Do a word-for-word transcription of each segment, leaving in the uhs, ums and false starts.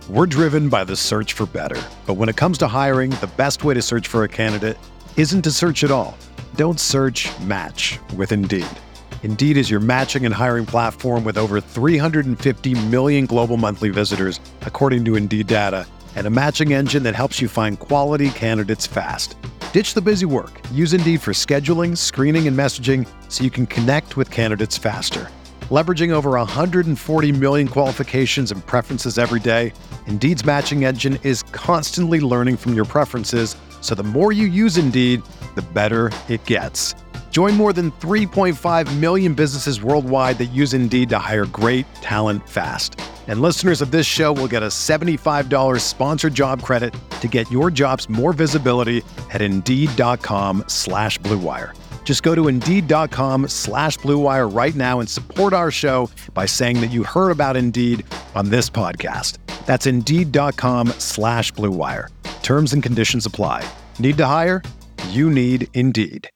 We're driven by the search for better. But when it comes to hiring, the best way to search for a candidate isn't to search at all. Don't search, match with Indeed. Indeed is your matching and hiring platform with over three hundred fifty million global monthly visitors, according to Indeed data, and a matching engine that helps you find quality candidates fast. Ditch the busy work. Use Indeed for scheduling, screening, and messaging so you can connect with candidates faster. Leveraging over one hundred forty million qualifications and preferences every day, Indeed's matching engine is constantly learning from your preferences, so the more you use Indeed, the better it gets. Join more than three point five million businesses worldwide that use Indeed to hire great talent fast. And listeners of this show will get a seventy-five dollars sponsored job credit to get your jobs more visibility at Indeed.com slash Blue Wire. Just go to Indeed.com slash Blue Wire right now and support our show by saying that you heard about Indeed on this podcast. That's Indeed.com slash Blue Wire. Terms and conditions apply. Need to hire? You need Indeed.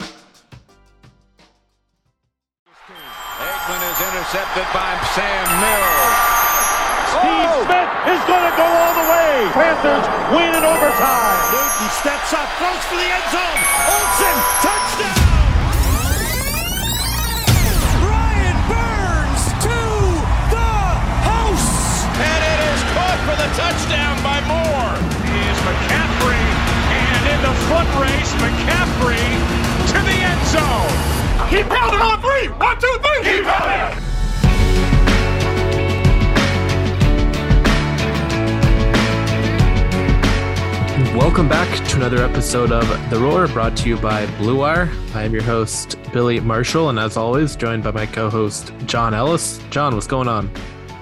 Aikman is intercepted by Sam Mills. Steve oh. Smith is going to go all the way. Panthers win in overtime. Newton steps up, throws for the end zone. Olsen, touchdown. Brian Burns to the house. And it is caught for the touchdown by Moore. Here's McCaffrey. And in the foot race, McCaffrey to the end zone. Keep pounding on three. One, two, three. Keep pounding. Welcome back to another episode of The Roar, brought to you by Blue Wire. I am your host, Billy Marshall, and as always, joined by my co-host, John Ellis. John, what's going on?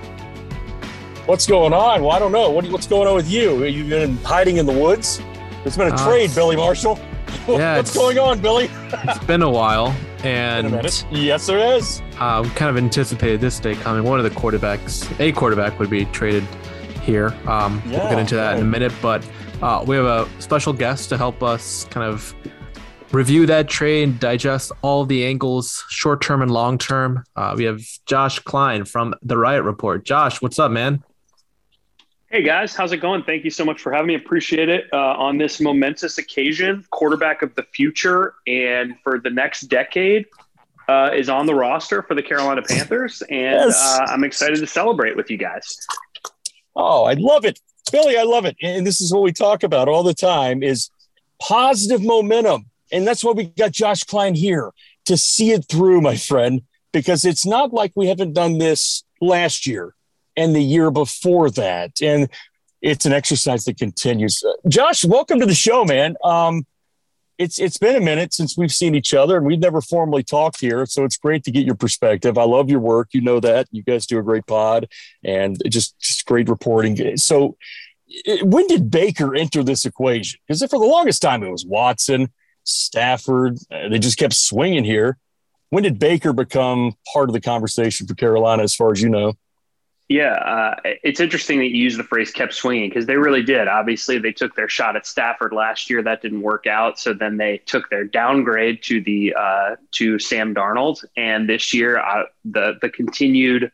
What's going on? Well, I don't know. What, what's going on with you? Are you been hiding in the woods? There's been a uh, trade, Billy Marshall. Yeah, what's going on, Billy? It's been a while, and a yes, there is. Uh, we kind of anticipated this day coming. One of the quarterbacks, a quarterback, would be traded here. Um, yeah, we'll get into that right. in a minute, but uh, we have a special guest to help us kind of review that trade, digest all the angles, short-term and long-term. Uh, we have Josh Klein from The Riot Report. Josh, what's up, man? Hey guys, how's it going? Thank you so much for having me. Appreciate it. Uh, on this momentous occasion, quarterback of the future and for the next decade uh, is on the roster for the Carolina Panthers, and yes. uh, I'm excited to celebrate with you guys. Oh, I love it. Billy, I love it. And this is what we talk about all the time is positive momentum. And that's why we got Josh Klein here to see it through, my friend, because it's not like we haven't done this last year and the year before that. And it's an exercise that continues. Uh, Josh, welcome to the show, man. Um, it's It's been a minute since we've seen each other, and we've never formally talked here. So it's great to get your perspective. I love your work. You know that. You guys do a great pod and just, just great reporting. So it, when did Baker enter this equation? Because for the longest time, it was Watson, Stafford. Uh, they just kept swinging here. When did Baker become part of the conversation for Carolina, as far as you know? Yeah, uh, it's interesting that you use the phrase kept swinging because they really did. Obviously, they took their shot at Stafford last year. That didn't work out. So then they took their downgrade to the uh, to Sam Darnold. And this year, uh, the the continued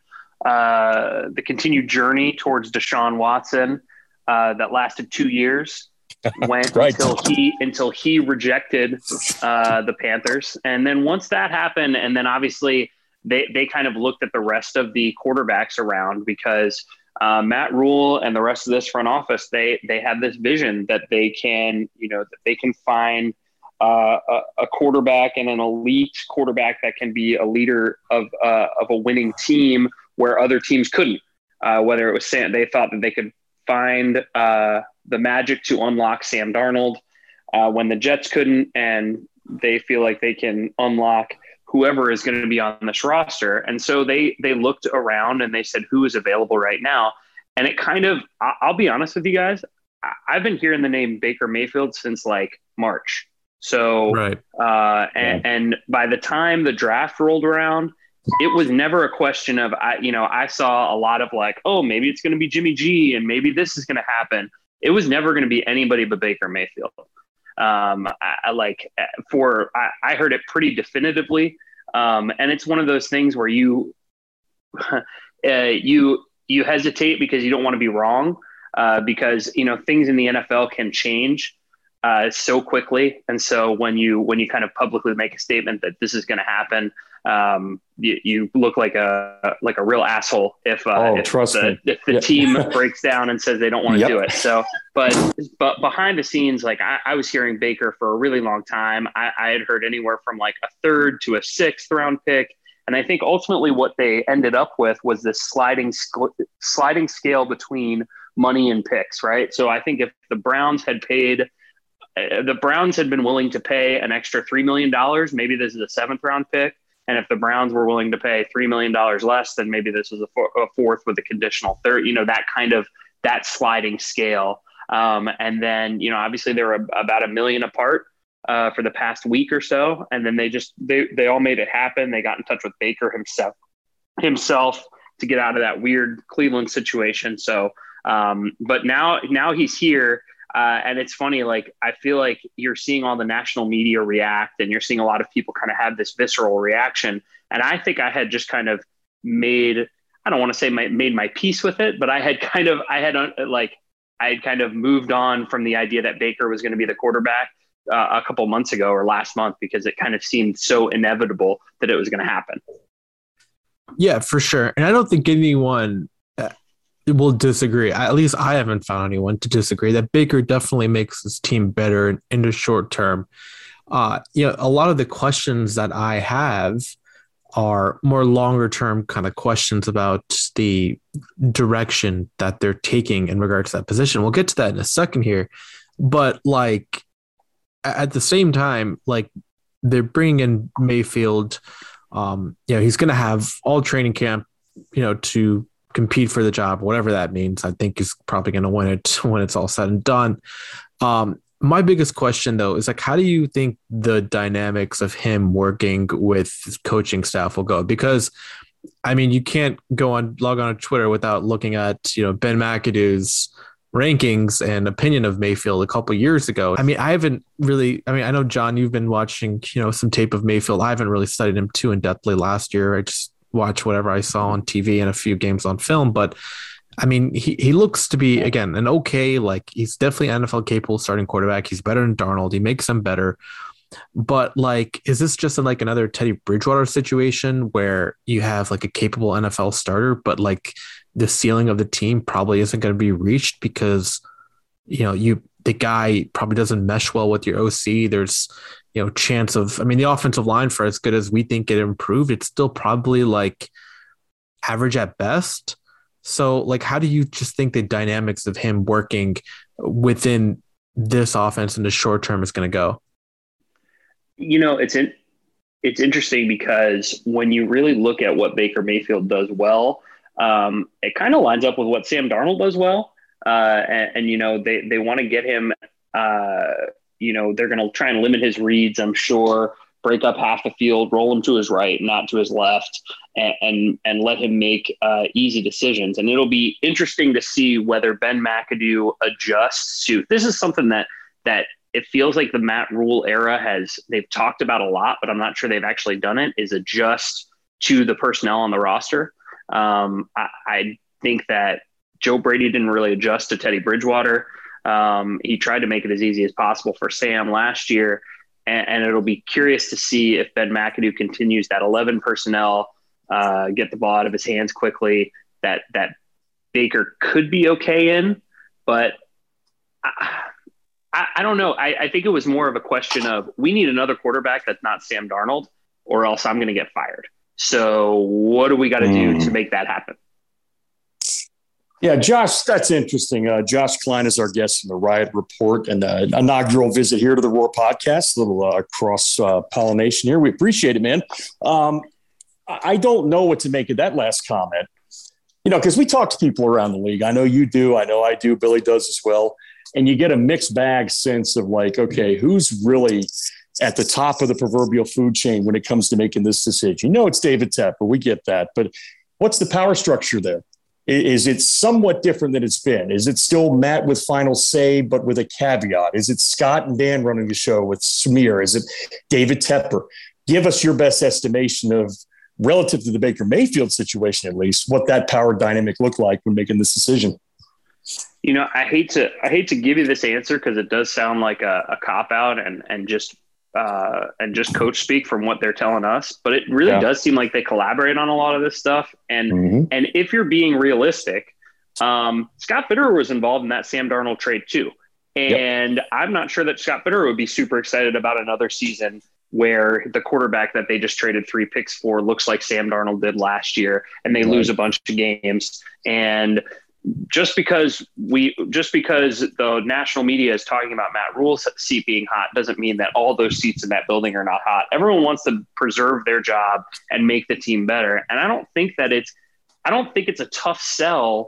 uh, the continued journey towards Deshaun Watson uh, that lasted two years went right. until he until he rejected uh, the Panthers. And then once that happened, and then obviously – They they kind of looked at the rest of the quarterbacks around because uh, Matt Rule and the rest of this front office, they they have this vision that they can, you know, that they can find uh, a, a quarterback and an elite quarterback that can be a leader of uh, of a winning team where other teams couldn't. Uh, whether it was Sam, they thought that they could find uh, the magic to unlock Sam Darnold uh, when the Jets couldn't, and they feel like they can unlock whoever is going to be on this roster. And so they they looked around and they said, who is available right now? And it kind of, I'll be honest with you guys, I've been hearing the name Baker Mayfield since like March. So, right. uh, and, yeah. and by the time the draft rolled around, it was never a question of, I, you know, I saw a lot of like, oh, maybe it's going to be Jimmy G and maybe this is going to happen. It was never going to be anybody but Baker Mayfield. Um, I, I like for, I, I heard it pretty definitively. Um, and it's one of those things where you, uh, you, you hesitate because you don't want to be wrong. uh, because, you know, things in the N F L can change uh, so quickly. And so when you when you kind of publicly make a statement that this is going to happen, um, you, you look like a like a real asshole if, uh, oh, if trust the, me. if the yeah. team breaks down and says they don't want to Yep. do it. So, but but behind the scenes, like I, I was hearing Baker for a really long time. I, I had heard anywhere from like a third to a sixth round pick. And I think ultimately what they ended up with was this sliding sc- sliding scale between money and picks, right? So I think if the Browns had paid, uh, the Browns had been willing to pay an extra three million dollars, maybe this is a seventh round pick. And if the Browns were willing to pay three million dollars less, then maybe this was a, four, a fourth with a conditional third, you know, that kind of, that sliding scale. Um, and then, you know, obviously they were a, about a million apart uh, for the past week or so. And then they just, they, they all made it happen. They got in touch with Baker himself, himself to get out of that weird Cleveland situation. So, um, but now, now he's here. Uh, and it's funny, like, I feel like you're seeing all the national media react and you're seeing a lot of people kind of have this visceral reaction. And I think I had just kind of made, I don't want to say my, made my peace with it, but I had kind of, I had uh, like, I had kind of moved on from the idea that Baker was going to be the quarterback uh, a couple months ago or last month, because it kind of seemed so inevitable that it was going to happen. Yeah, for sure. And I don't think anyone uh, will disagree. At least I haven't found anyone to disagree that Baker definitely makes his team better in, in the short term. Uh, you know, a lot of the questions that I have are more longer term kind of questions about the direction that they're taking in regards to that position. We'll get to that in a second here. But like at the same time, like they're bringing in Mayfield. Um, you know, he's going to have all training camp, you know, to compete for the job, whatever that means. I think he's probably going to win it when it's all said and done. Um, my biggest question, though, is like, how do you think the dynamics of him working with his coaching staff will go? Because, I mean, you can't go on log on to Twitter without looking at, you know, Ben McAdoo's rankings and opinion of Mayfield a couple years ago. I mean, I haven't really, I mean, I know, John, you've been watching, you know, some tape of Mayfield. I haven't really studied him too in-depthly last year. I just watched whatever I saw on T V and a few games on film. But, I mean, he, he looks to be, again, an okay, like, he's definitely N F L capable starting quarterback. He's better than Darnold. He makes him better. But, like, is this just like another Teddy Bridgewater situation where you have, like, a capable N F L starter, but, like, the ceiling of the team probably isn't going to be reached because, you know, you the guy probably doesn't mesh well with your O C. There's, you know, chance of, I mean, the offensive line, for as good as we think it improved, it's still probably like average at best. So, like, how do you just think the dynamics of him working within this offense in the short term is going to go? You know, it's in, it's interesting because when you really look at what Baker Mayfield does well, um, it kind of lines up with what Sam Darnold does well. Uh, and, and, you know, they, they want to get him, uh, you know, they're going to try and limit his reads, I'm sure, break up half the field, roll him to his right, not to his left, and and, and let him make uh, easy decisions. And it'll be interesting to see whether Ben McAdoo adjusts to, this is something that, that it feels like the Matt Rule era has, they've talked about a lot, but I'm not sure they've actually done it, is adjust to the personnel on the roster. Um, I, I think that Joe Brady didn't really adjust to Teddy Bridgewater. Um, he tried to make it as easy as possible for Sam last year, and, and it'll be curious to see if Ben McAdoo continues that eleven personnel, uh, get the ball out of his hands quickly, that, that Baker could be okay in, but I, I, I don't know. I, I think it was more of a question of, we need another quarterback that's not Sam Darnold, or else I'm going to get fired. So what do we got to do to make that happen? Yeah, Josh, that's interesting. Uh, Josh Klein is our guest in the Riot Report and uh, inaugural visit here to the Roar Podcast, a little uh, cross uh, pollination here. We appreciate it, man. Um, I don't know what to make of that last comment, you know, because we talk to people around the league. I know you do. I know I do. Billy does as well. And you get a mixed bag sense of like, okay, who's really at the top of the proverbial food chain when it comes to making this decision? You know, it's David Tepper. We get that. But what's the power structure there? Is it somewhat different than it's been? Is it still Matt with final say, but with a caveat? Is it Scott and Dan running the show with Smear? Is it David Tepper? Give us your best estimation of, relative to the Baker Mayfield situation, at least, what that power dynamic looked like when making this decision. You know, I hate to I hate to give you this answer because it does sound like a, a cop out and and just uh, and just coach speak from what they're telling us. But it really yeah. does seem like they collaborate on a lot of this stuff. And mm-hmm. and if you're being realistic, um, Scott Fitterer was involved in that Sam Darnold trade too. And yep. I'm not sure that Scott Fitterer would be super excited about another season where the quarterback that they just traded three picks for looks like Sam Darnold did last year, and they right. lose a bunch of games. And just because we, just because the national media is talking about Matt Rule's seat being hot doesn't mean that all those seats in that building are not hot. Everyone wants to preserve their job and make the team better. And I don't think that it's, I don't think it's a tough sell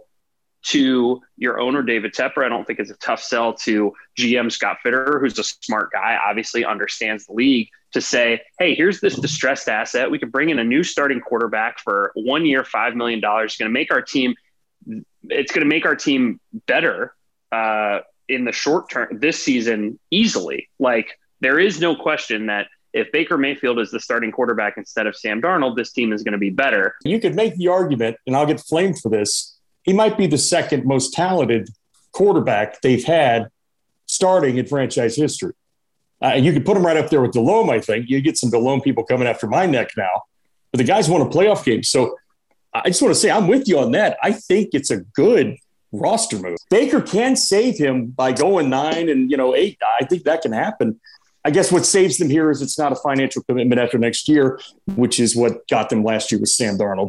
to your owner, David Tepper. I don't think it's a tough sell to G M Scott Fitterer, who's a smart guy, obviously understands the league, to say, hey, here's this distressed asset. We can bring in a new starting quarterback for one year, five million dollars. It's going to make our team, it's going to make our team better uh, in the short term this season easily. Like, there is no question that if Baker Mayfield is the starting quarterback instead of Sam Darnold, this team is going to be better. You could make the argument, and I'll get flamed for this, he might be the second most talented quarterback they've had starting in franchise history. Uh, you could put him right up there with Delhomme, I think. You get some Delhomme people coming after my neck now. But the guy's won a playoff game. So I just want to say I'm with you on that. I think it's a good roster move. Baker can save him by going nine and, you know, eight. I think that can happen. I guess what saves them here is it's not a financial commitment after next year, which is what got them last year with Sam Darnold.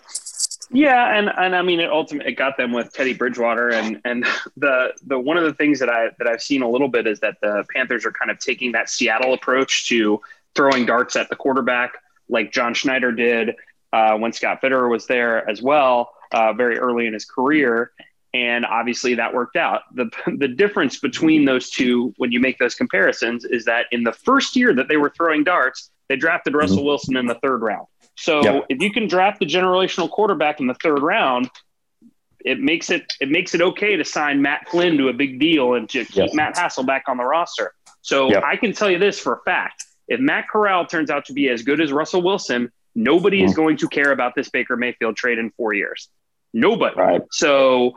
Yeah, and, and I mean, it ultimately it got them with Teddy Bridgewater, and and the the one of the things that I that I've seen a little bit is that the Panthers are kind of taking that Seattle approach to throwing darts at the quarterback, like John Schneider did uh, when Scott Fitterer was there as well, uh, very early in his career, and obviously that worked out. the The difference between those two, when you make those comparisons, is that in the first year that they were throwing darts, they drafted Russell mm-hmm. Wilson in the third round. So yep. if you can draft the generational quarterback in the third round, it makes it it makes it okay to sign Matt Flynn to a big deal and to keep yep. Matt Hasselbeck on the roster. So yep. I can tell you this for a fact. If Matt Corral turns out to be as good as Russell Wilson, nobody mm. is going to care about this Baker Mayfield trade in four years. Nobody. Right. So,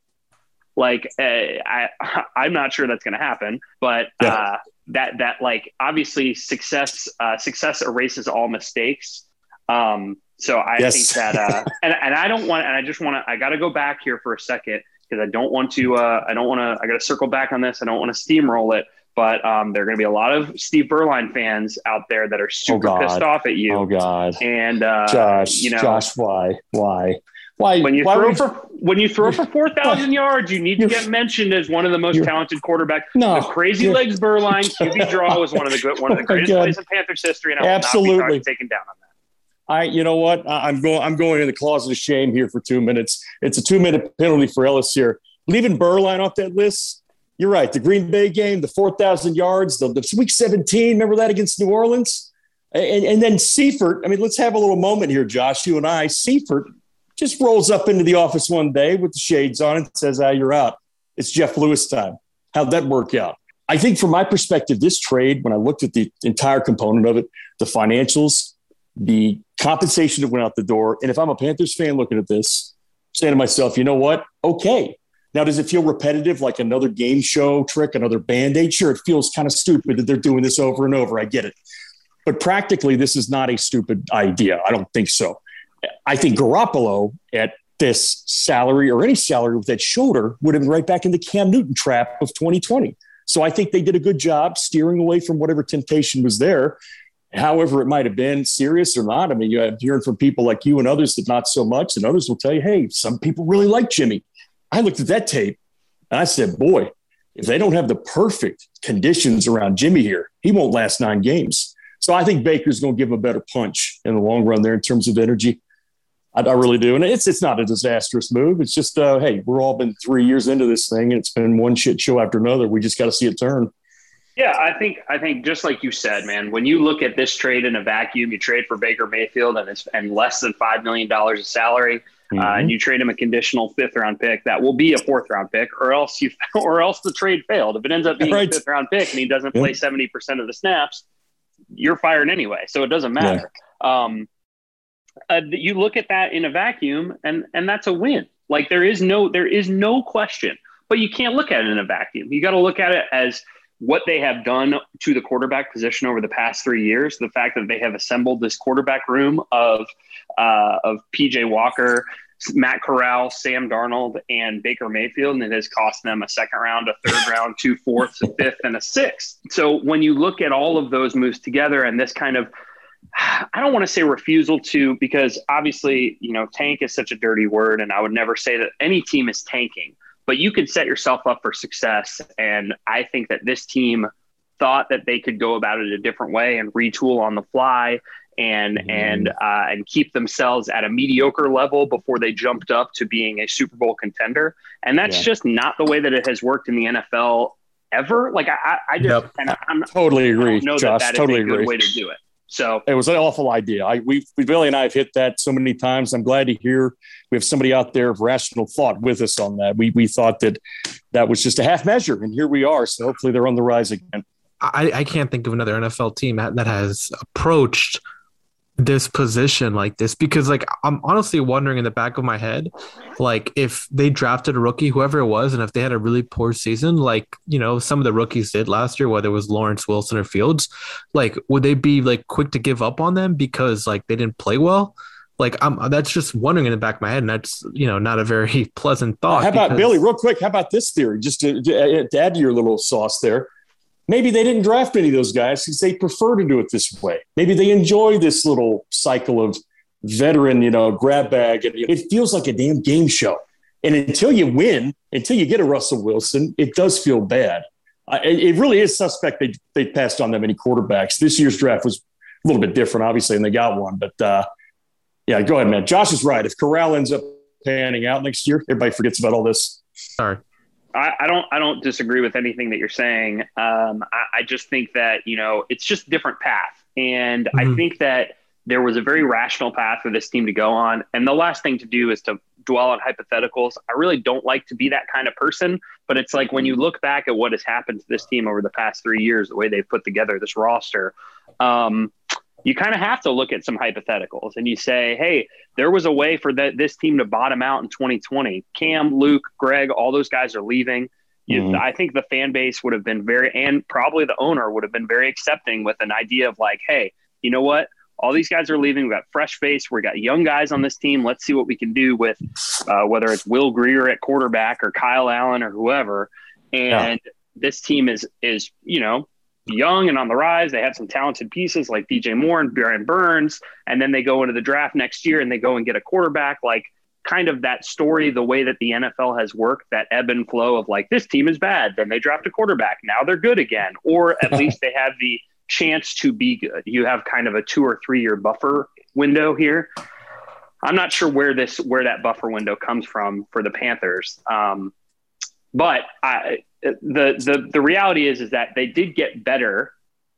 like, uh, I, I'm not sure that's going to happen. But yeah. uh, that, that like, obviously success uh, success erases all mistakes. Um, so I yes. think that, uh, and, and I don't want, and I just want to, I got to go back here for a second because I don't want to, uh, I don't want to, I got to circle back on this. I don't want to steamroll it, but, um, there are going to be a lot of Steve Berline fans out there that are super oh pissed off at you. Oh God. And, uh, Josh, you know, Josh, why, why, why, when you why throw would... for, when you throw for four thousand yards, you need to get mentioned as one of the most You're... talented quarterbacks. No, the crazy You're... legs Berline Q B draw was one of the good, one of the greatest plays in Panthers history. And I will Absolutely. not be taken down on that. I, you know what? I'm going. I'm going in the closet of shame here for two minutes. It's a two-minute penalty for Ellis here. Leaving Berline off that list. You're right. The Green Bay game, the four thousand yards, the, the Week seventeen. Remember that against New Orleans, and, and then Seifert. I mean, let's have a little moment here, Josh. You and I. Seifert just rolls up into the office one day with the shades on and says, "Ah, you're out. It's Jeff Lewis time." How'd that work out? I think, from my perspective, this trade, when I looked at the entire component of it, the financials, the compensation that went out the door. And if I'm a Panthers fan looking at this, saying to myself, you know what? Okay. Now, does it feel repetitive, like another game show trick, another Band-Aid? Sure, it feels kind of stupid that they're doing this over and over. I get it. But practically, this is not a stupid idea. I don't think so. I think Garoppolo at this salary or any salary with that shoulder would have been right back in the Cam Newton trap of twenty twenty. So I think they did a good job steering away from whatever temptation was there. However, it might have been serious or not. I mean, you're hearing from people like you and others that not so much, and others will tell you, hey, some people really like Jimmy. I looked at that tape and I said, boy, if they don't have the perfect conditions around Jimmy here, he won't last nine games. So I think Baker's going to give him a better punch in the long run there in terms of energy. I, I really do. And it's it's not a disastrous move. It's just, uh, hey, we're all been three years into this thing, and it's been one shit show after another. We just got to see it turn. Yeah, I think I think just like you said, man, when you look at this trade in a vacuum, you trade for Baker Mayfield and it's and less than five million dollars of salary, mm-hmm. uh, and you trade him a conditional fifth round pick that will be a fourth round pick, or else you or else the trade failed. If it ends up being right. a fifth round pick and he doesn't play seventy yeah. percent of the snaps, you're fired anyway. So it doesn't matter. Yeah. Um, uh, you look at that in a vacuum, and and that's a win. Like there is no there is no question. but you can't look at it in a vacuum. You got to look at it as what they have done to the quarterback position over the past three years. The fact that they have assembled this quarterback room of uh, of P J Walker, Matt Corral, Sam Darnold, and Baker Mayfield, and it has cost them a second round, a third round, two fourths, a fifth, and a sixth. So when you look at all of those moves together and this kind of, I don't want to say refusal to, because obviously, you know, tank is such a dirty word, and I would never say that any team is tanking, but you could set yourself up for success. And I think that this team thought that they could go about it a different way and retool on the fly and mm-hmm. and uh, and keep themselves at a mediocre level before they jumped up to being a Super Bowl contender. And that's yeah. just not the way that it has worked in the N F L ever. Like I, I just yep. and I'm totally agree. I don't know Josh, that that totally is a good agree. way to do it. So it was an awful idea. I we Billy and I have hit that so many times. I'm glad to hear we have somebody out there of rational thought with us on that. We we thought that that was just a half measure, and here we are. So hopefully they're on the rise again. I, I can't think of another N F L team that has approached this position like this, because like I'm honestly wondering in the back of my head, like if they drafted a rookie, whoever it was, and if they had a really poor season, like, you know, some of the rookies did last year, whether it was Lawrence, Wilson, or Fields, like would they be like quick to give up on them because like they didn't play well? Like I'm that's just wondering in the back of my head, and that's, you know, not a very pleasant thought. How about because- Billy, real quick? How about this theory, just to, to add to your little sauce there? Maybe they didn't draft any of those guys because they prefer to do it this way. Maybe they enjoy this little cycle of veteran, you know, grab bag. And it feels like a damn game show. And until you win, until you get a Russell Wilson, it does feel bad. Uh, it, it really is suspect they they passed on that many quarterbacks. This year's draft was a little bit different, obviously, and they got one. But, uh, yeah, go ahead, man. Josh is right. If Corral ends up panning out next year, everybody forgets about all this. Sorry. I, I don't I don't disagree with anything that you're saying. Um, I, I just think that, you know, it's just a different path. And mm-hmm. I think that there was a very rational path for this team to go on. And the last thing to do is to dwell on hypotheticals. I really don't like to be that kind of person. But it's like when you look back at what has happened to this team over the past three years, the way they've put together this roster, um, you kind of have to look at some hypotheticals and you say, hey, there was a way for the, this team to bottom out in twenty twenty. Cam, Luke, Greg, all those guys are leaving. You, mm-hmm. I think the fan base would have been very, and probably the owner would have been very accepting with an idea of like, hey, you know what? All these guys are leaving. We've got fresh face. We've got young guys on this team. Let's see what we can do with uh, whether it's Will Grier at quarterback or Kyle Allen or whoever. And yeah. this team is, is, you know, young and on the rise. They have some talented pieces like D J Moore and Brian Burns, and then they go into the draft next year and they go and get a quarterback. Like kind of that story, the way that the N F L has worked, that ebb and flow of like, this team is bad, then they draft a quarterback, now they're good again, or at least they have the chance to be good. You have kind of a two or three year buffer window here. I'm not sure where this where that buffer window comes from for the Panthers, um, but I The, the the reality is is that they did get better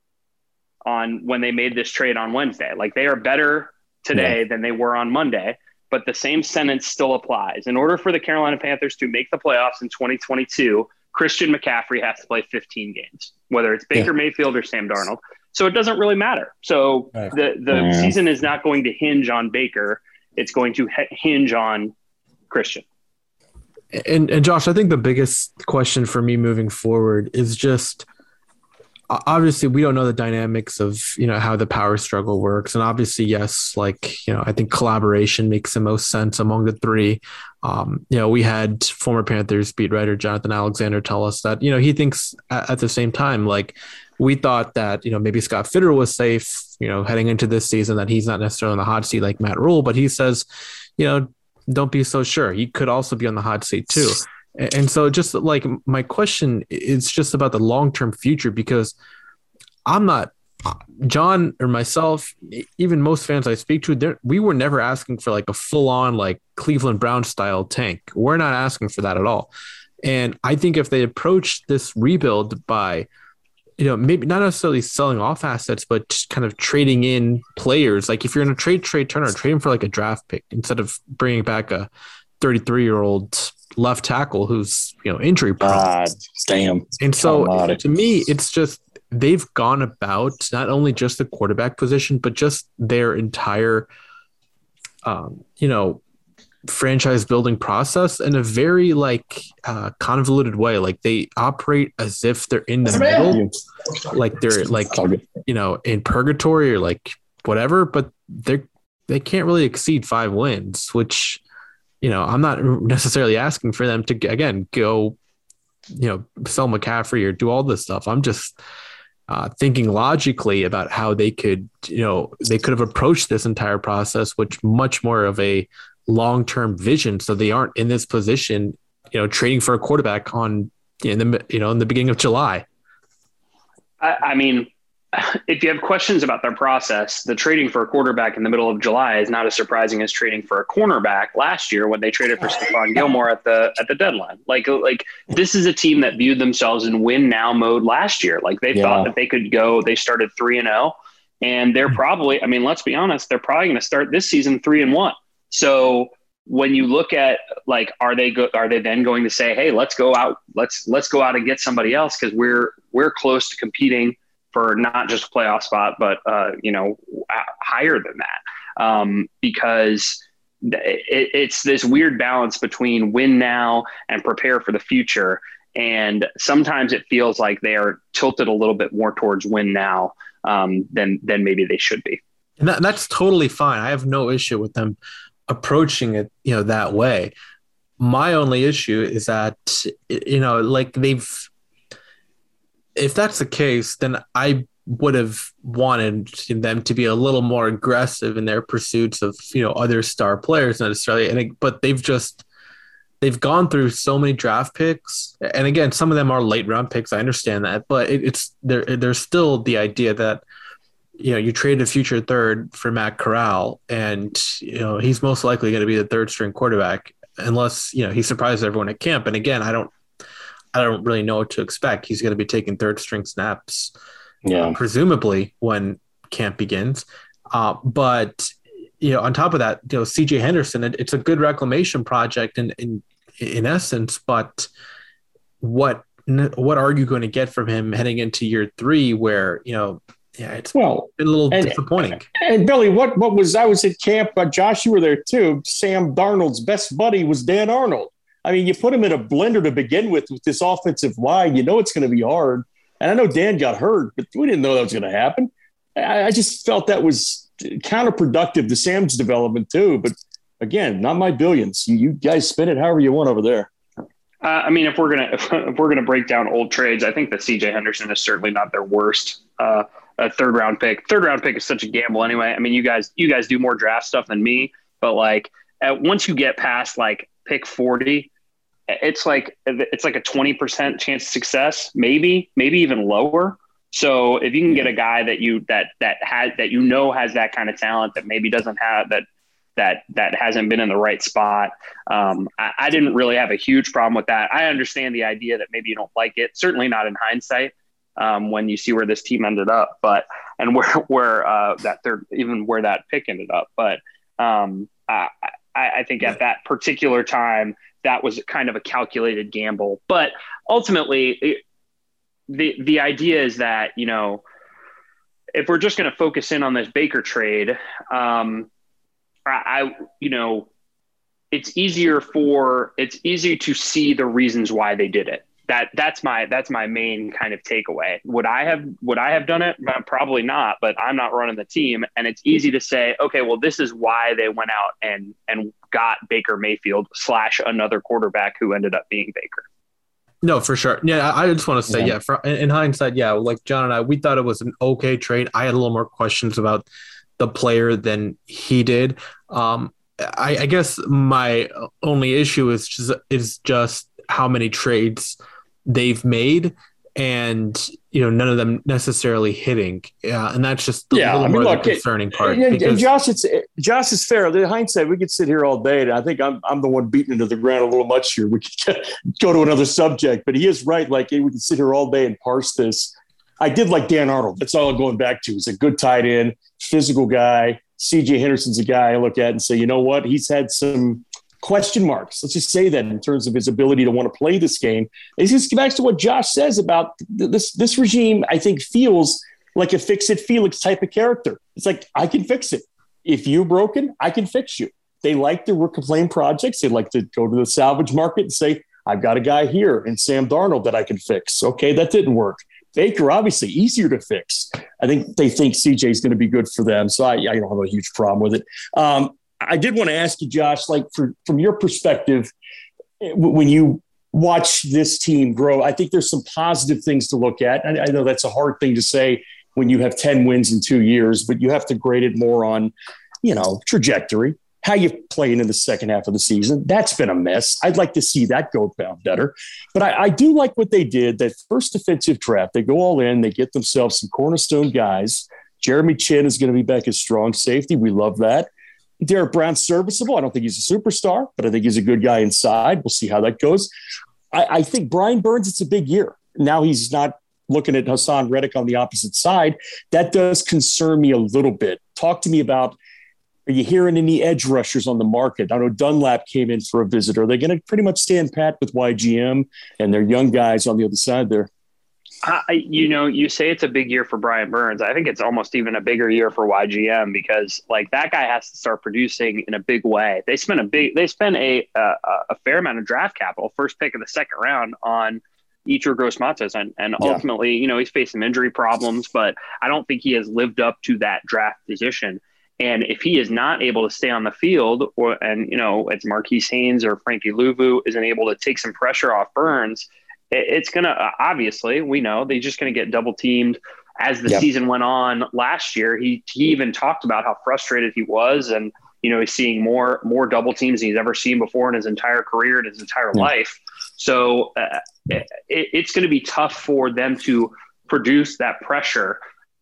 on when they made this trade on Wednesday. Like they are better today yeah. than they were on Monday, but the same sentence still applies. In order for the Carolina Panthers to make the playoffs in twenty twenty-two, Christian McCaffrey has to play fifteen games, whether it's Baker yeah. Mayfield or Sam Darnold. So it doesn't really matter. So right. the, the yeah. season is not going to hinge on Baker. It's going to h- hinge on Christian. And, and Josh, I think the biggest question for me moving forward is just, obviously we don't know the dynamics of, you know, how the power struggle works. And obviously, yes, like, you know, I think collaboration makes the most sense among the three. Um, you know, we had former Panthers beat writer Jonathan Alexander tell us that, you know, he thinks at, at the same time, like we thought that, you know, maybe Scott Fitterer was safe, you know, heading into this season, that he's not necessarily on the hot seat like Matt Rule, but he says, you know, don't be so sure. He could also be on the hot seat too. And so just like my question is just about the long-term future, because I'm not John or myself, even most fans I speak to, we were never asking for like a full-on like Cleveland Browns style tank. We're not asking for that at all. And I think if they approach this rebuild by, you know, maybe not necessarily selling off assets, but just kind of trading in players. Like if you're going to trade Trey Turner, trade him for like a draft pick instead of bringing back a thirty-three year old left tackle who's, you know, injury prone. God damn. And so to me, it's just, they've gone about not only just the quarterback position, but just their entire, um, you know, franchise building process in a very like uh, convoluted way. Like they operate as if they're in the middle, like they're like, you know, in purgatory or like whatever, but they're, they can't really exceed five wins, which, you know, I'm not necessarily asking for them to, again, go, you know, sell McCaffrey or do all this stuff. I'm just uh, thinking logically about how they could, you know, they could have approached this entire process, which much more of a long-term vision. So they aren't in this position, you know, trading for a quarterback on, in the, you know, in the beginning of July. I, I mean, if you have questions about their process, the trading for a quarterback in the middle of July is not as surprising as trading for a cornerback last year when they traded for Stephon Gilmore at the at the deadline. Like, like this is a team that viewed themselves in win now mode last year. Like they yeah. thought that they could go. They started three and zero, and they're probably. I mean, let's be honest. They're probably going to start this season three and one. So when you look at like, are they go, are they then going to say, hey, let's go out, let's let's go out and get somebody else because we're we're close to competing for not just a playoff spot, but, uh, you know, higher than that, um, because it, it's this weird balance between win now and prepare for the future. And sometimes it feels like they are tilted a little bit more towards win now um, than, than maybe they should be. And that, that's totally fine. I have no issue with them approaching it, you know, that way. My only issue is that, you know, like they've, if that's the case, then I would have wanted them to be a little more aggressive in their pursuits of, you know, other star players necessarily. And it, but they've just, they've gone through so many draft picks. And again, some of them are late round picks. I understand that, but it, it's there. There's still the idea that, you know, you trade a future third for Matt Corral and, you know, he's most likely going to be the third string quarterback unless, you know, he surprises everyone at camp. And again, I don't, I don't really know what to expect. He's going to be taking third string snaps, yeah, uh, presumably when camp begins. Uh, but, you know, on top of that, you know, C J Henderson, it, it's a good reclamation project in, in, in essence, but what, what are you going to get from him heading into year three where, you know, yeah, it's well, been a little and, disappointing. And Billy, what, what was, I was at camp, but Josh, you were there too. Sam Darnold's best buddy was Dan Arnold. I mean, you put him in a blender to begin with with this offensive line. You know it's going to be hard. And I know Dan got hurt, but we didn't know that was going to happen. I, I just felt that was counterproductive to Sam's development too. But again, not my billions. You, you guys spin it however you want over there. Uh, I mean, if we're gonna if, if we're gonna break down old trades, I think that C J Henderson is certainly not their worst. Uh, a third round pick. Third round pick is such a gamble anyway. I mean, you guys you guys do more draft stuff than me, but like at, once you get past like pick forty. It's like it's like a twenty percent chance of success, maybe, maybe even lower. So if you can get a guy that you that that has that you know has that kind of talent that maybe doesn't have that that that hasn't been in the right spot, um, I, I didn't really have a huge problem with that. I understand the idea that maybe you don't like it, certainly not in hindsight um, when you see where this team ended up, but and where where uh, that third even where that pick ended up. But um, I, I think at that particular time, that was kind of a calculated gamble. But ultimately, it, the the idea is that, you know, if we're just going to focus in on this Baker trade, um, I, I, you know, it's easier for it's easier to see the reasons why they did it. That that's my that's my main kind of takeaway. Would I have would I have done it? Probably not, but I'm not running the team. And it's easy to say, okay, well, this is why they went out and and got Baker Mayfield slash another quarterback who ended up being Baker. No, for sure. Yeah, I just want to say, yeah, yeah for, in hindsight, yeah, like John and I, we thought it was an okay trade. I had a little more questions about the player than he did. Um, I, I guess my only issue is just, is just how many trades they've made and, you know, none of them necessarily hitting. Yeah. And that's just a yeah, little I mean, more look, the concerning it, part. And, because, and Josh, it's, Josh is fair. The hindsight, we could sit here all day. And I think I'm, I'm the one beaten into the ground a little much here. We could go to another subject, but he is right. Like, we can sit here all day and parse this. I did like Dan Arnold. That's all I'm going back to. He's a good tight end, physical guy. C J Henderson's a guy I look at and say, you know what? He's had some question marks. Let's just say that in terms of his ability to want to play this game. It just back to what Josh says about this, this regime, I think feels like a fix-it Felix type of character. It's like, I can fix it. If you're broken, I can fix you. they like to reclaim projects. They like to go to the salvage market and say, I've got a guy here in Sam Darnold that I can fix. Okay, that didn't work. Baker, obviously, easier to fix. I think they think C J is going to be good for them, so I, I don't have a huge problem with it. Um, I did want to ask you, Josh, like for, from your perspective, when you watch this team grow, I think there's some positive things to look at. I, I know that's a hard thing to say when you have ten wins in two years, but you have to grade it more on, you know, trajectory, how you playing in the second half of the season. That's been a mess. I'd like to see that go down better. But I, I do like what they did, that first defensive draft. They go all in. They get themselves some cornerstone guys. Jeremy Chin is going to be back as strong safety. We love that. Derek Brown's serviceable. I don't think he's a superstar, but I think he's a good guy inside. We'll see how that goes. I, I think Brian Burns, it's a big year. Now he's not looking at Hassan Reddick on the opposite side. That does concern me a little bit. Talk to me about, are you hearing any edge rushers on the market? I know Dunlap came in for a visit. Are they going to pretty much stand pat with Y G M and their young guys on the other side there? I, you know, you say it's a big year for Brian Burns. I think it's almost even a bigger year for Y G M because, like, that guy has to start producing in a big way. They spent a big, they spent a a, a fair amount of draft capital, first pick of the second round, on Yetur Gross-Matos, and and Yeah. ultimately, you know, he's faced some injury problems, but I don't think he has lived up to that draft position. And if he is not able to stay on the field, or and you know, it's Marquise Haynes or Frankie Louvu isn't able to take some pressure off Burns, it's going to, obviously, we know they're just going to get double teamed as the Yep. season went on last year. He, he even talked about how frustrated he was. And, you know, he's seeing more, more double teams than he's ever seen before in his entire career and his entire Yeah. life. So uh, it, it's going to be tough for them to produce that pressure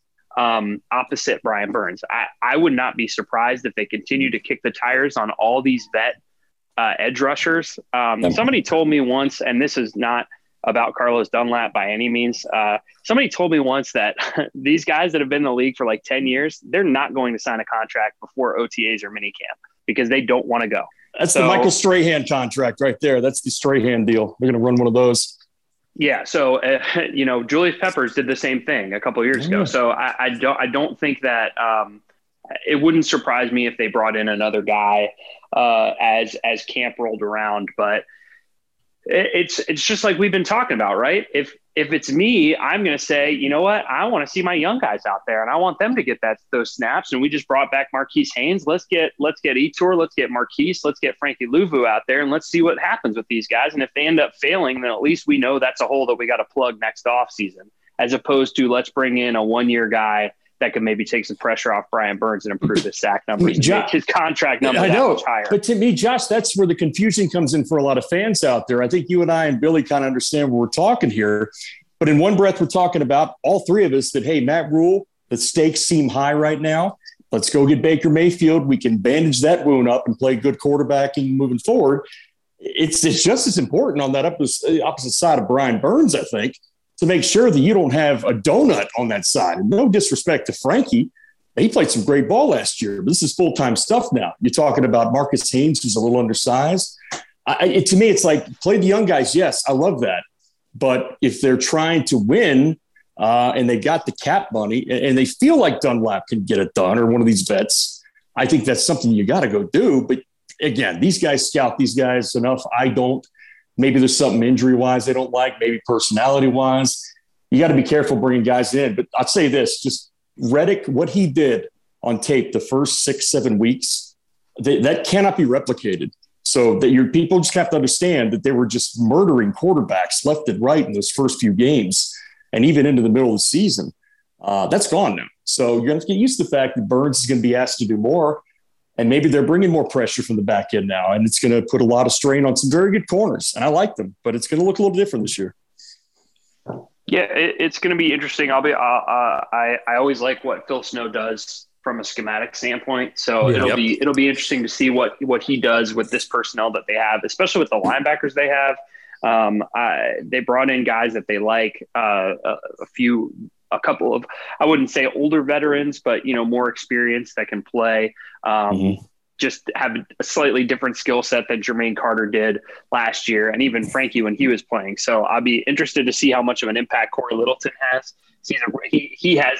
um, opposite Brian Burns. I, I would not be surprised if they continue to kick the tires on all these vet uh, edge rushers. Um, Yep. Somebody told me once, and this is not about Carlos Dunlap by any means. Uh, somebody told me once that these guys that have been in the league for like ten years, they're not going to sign a contract before O T As or minicamp because they don't want to go. That's So- the Michael Strahan contract right there. That's the Strahan deal. They're going to run one of those. Yeah. So, uh, you know, Julius Peppers did the same thing a couple of years Yeah. ago. So I, I don't, I don't think that um, it wouldn't surprise me if they brought in another guy uh, as, as camp rolled around, but it's it's just like we've been talking about, right? If if it's me, I'm going to say, you know what? I want to see my young guys out there, and I want them to get that those snaps. And we just brought back Marquise Haynes. Let's get let's get Yetur, let's get Marquise, let's get Frankie Louvu out there, and let's see what happens with these guys. And if they end up failing, then at least we know that's a hole that we got to plug next off season, as opposed to let's bring in a one year guy that could maybe take some pressure off Brian Burns and improve his sack numbers, and Josh, make his contract number I that know, much higher. but to me, Josh, that's where the confusion comes in for a lot of fans out there. I think you and I and Billy kind of understand what we're talking here. But in one breath, we're talking about all three of us that, hey, Matt Rule, the stakes seem high right now. Let's go get Baker Mayfield. We can bandage that wound up and play good quarterbacking moving forward. It's, it's just as important on that opposite, opposite side of Brian Burns, I think, to make sure that you don't have a donut on that side. And no disrespect to Frankie. He played some great ball last year, but this is full-time stuff now. You're talking about Marcus Haynes, who's a little undersized. I, it, to me, it's like, play the young guys. Yes, I love that. But if they're trying to win uh, and they got the cap money and, and they feel like Dunlap can get it done, or one of these vets, I think that's something you got to go do. But again, these guys scout these guys enough. I don't. Maybe there's something injury-wise they don't like, maybe personality-wise. You got to be careful bringing guys in. But I'll say this, just Reddick, what he did on tape the first six, seven weeks, they, that cannot be replicated. So that your people just have to understand that they were just murdering quarterbacks left and right in those first few games and even into the middle of the season. Uh, that's gone now. So you're going to have to get used to the fact that Burns is going to be asked to do more. And maybe they're bringing more pressure from the back end now. And it's going to put a lot of strain on some very good corners. And I like them, but it's going to look a little different this year. Yeah, it, it's going to be interesting. I'll be. Uh, uh, I I always like what Phil Snow does from a schematic standpoint. So Yeah, it'll yep. be it'll be interesting to see what what he does with this personnel that they have, especially with the linebackers they have. Um, I, they brought in guys that they like. Uh, a, a few, a couple of, I wouldn't say older veterans, but you know, more experience that can play. Um, Mm-hmm. Just have a slightly different skill set than Jermaine Carter did last year, and even Frankie when he was playing. So I'll be interested to see how much of an impact Corey Littleton has. He's a, he he has that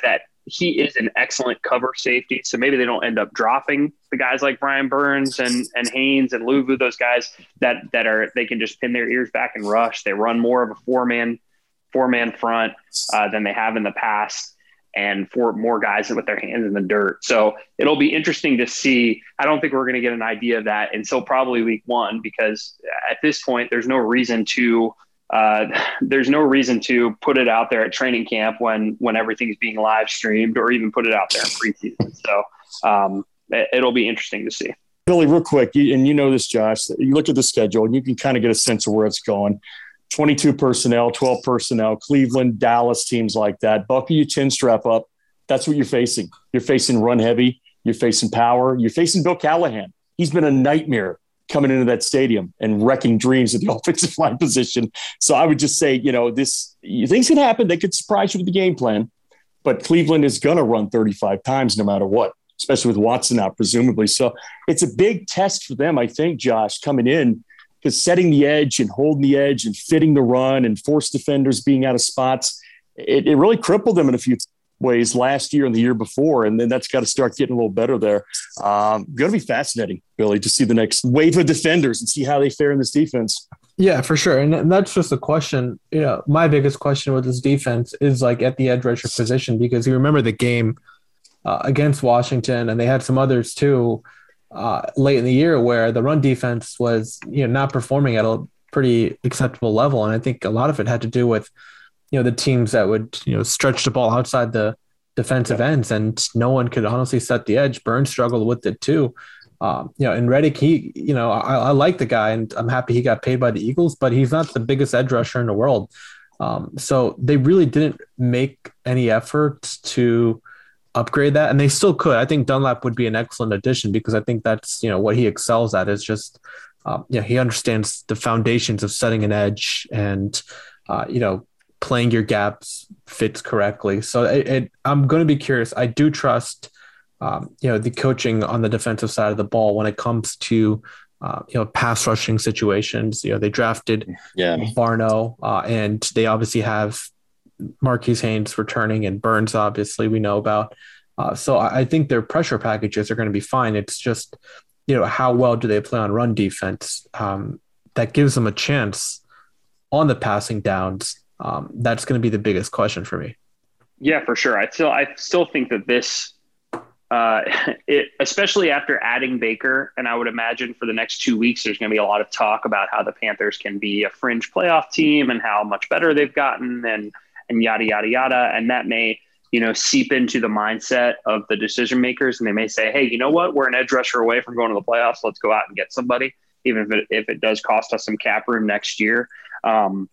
he is an excellent cover safety. So maybe they don't end up dropping the guys like Brian Burns and, and Haynes and Luvu, those guys that, that are, they can just pin their ears back and rush. They run more of a four man, four man front uh, than they have in the past, and for more guys with their hands in the dirt. So it'll be interesting to see. I don't think we're going to get an idea of that until probably week one, because at this point, there's no reason to, Uh, there's no reason to put it out there at training camp when when everything's being live streamed, or even put it out there in preseason. So um, it, it'll be interesting to see. Billy, real quick, you, and you know this, Josh, you look at the schedule and you can kind of get a sense of where it's going. twenty-two personnel, twelve personnel, Cleveland, Dallas, teams like that. Buckle your chin strap up. That's what you're facing. You're facing run heavy. You're facing power. You're facing Bill Callahan. He's been a nightmare coming into that stadium and wrecking dreams at the offensive line position. So I would just say, you know, this things can happen. They could surprise you with the game plan, but Cleveland is going to run thirty-five times no matter what, especially with Watson out, presumably. So it's a big test for them, I think, Josh, coming in, because setting the edge and holding the edge and fitting the run and force defenders being out of spots, it, it really crippled them in a few ways last year and the year before, and then that's got to start getting a little better there. Um, going to be fascinating, Billy, to see the next wave of defenders and see how they fare in this defense. Yeah, for sure. And that's just a question. You know, my biggest question with this defense is like at the edge rusher position, because you remember the game uh, against Washington, and they had some others too uh, late in the year where the run defense was, you know, not performing at a pretty acceptable level. And I think a lot of it had to do with, you know, the teams that would, you know, stretch the ball outside the defensive yeah. ends, and no one could honestly set the edge. Burns struggled with it too. Um, you know, and Reddick, he, you know, I, I like the guy, and I'm happy he got paid by the Eagles, but he's not the biggest edge rusher in the world. Um, so they really didn't make any effort to upgrade that, and they still could. I think Dunlap would be an excellent addition, because I think that's, you know, what he excels at is just, um, you know, he understands the foundations of setting an edge and, uh, you know, playing your gaps fits correctly. So it, it, I'm going to be curious. I do trust, um, you know, the coaching on the defensive side of the ball when it comes to, uh, you know, pass rushing situations. You know, they drafted yeah. Barno, uh, and they obviously have Marquise Haynes returning, and Burns, obviously, we know about. Uh, so I, I think their pressure packages are going to be fine. It's just, you know, how well do they play on run defense? Um, that gives them a chance on the passing downs. Um, that's going to be the biggest question for me. Yeah, for sure. I still, I still think that this, uh, it, especially after adding Baker, and I would imagine for the next two weeks, there's going to be a lot of talk about how the Panthers can be a fringe playoff team and how much better they've gotten, and and yada yada yada, and that may, you know, seep into the mindset of the decision makers, and they may say, hey, you know what, we're an edge rusher away from going to the playoffs. Let's go out and get somebody, even if it, if it does cost us some cap room next year. Um,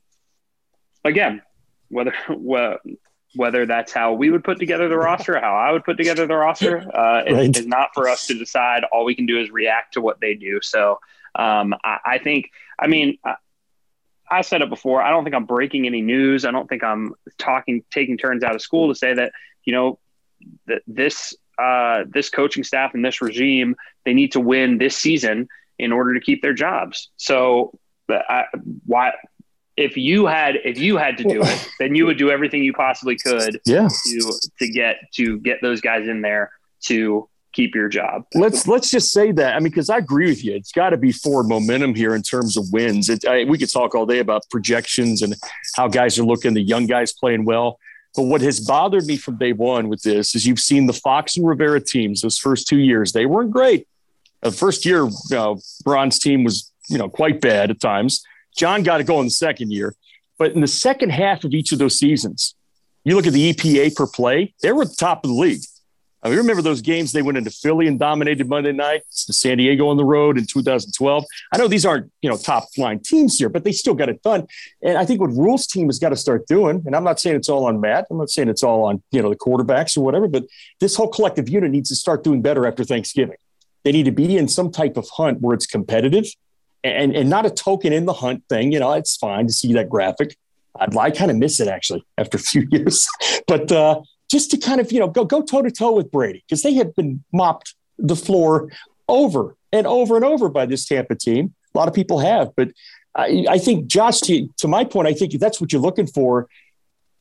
Again, whether whether that's how we would put together the roster, or how I would put together the roster, uh, it, right. it's not for us to decide. All we can do is react to what they do. So um, I, I think, I mean, I, I said it before. I don't think I'm breaking any news. I don't think I'm talking, taking turns out of school to say that, you know, that this uh, this coaching staff and this regime, they need to win this season in order to keep their jobs. So I, why? If you had if you had to do it, then you would do everything you possibly could yeah. to to get to get those guys in there to keep your job. Let's let's just say that. I mean, because I agree with you. It's got to be forward momentum here in terms of wins. It, I, we could talk all day about projections and how guys are looking, the young guys playing well. But what has bothered me from day one with this is you've seen the Fox and Rivera teams those first two years. They weren't great. The first year, you know, Ron's team was, you know, quite bad at times. John got to go in the second year. But in the second half of each of those seasons, you look at the E P A per play, they were at the top of the league. I mean, remember those games they went into Philly and dominated Monday night, to San Diego on the road in two thousand twelve. I know these aren't, you know, top line teams here, but they still got it done. And I think what Rule's team has got to start doing, and I'm not saying it's all on Matt, I'm not saying it's all on, you know, the quarterbacks or whatever, but this whole collective unit needs to start doing better after Thanksgiving. They need to be in some type of hunt where it's competitive. And, and not a token in the hunt thing. You know, it's fine to see that graphic. I'd, I kind of miss it, actually, after a few years. But uh, just to kind of, you know, go go toe-to-toe with Brady, because they have been mopped the floor over and over and over by this Tampa team. A lot of people have. But I, I think, Josh, to, to my point, I think that's what you're looking for.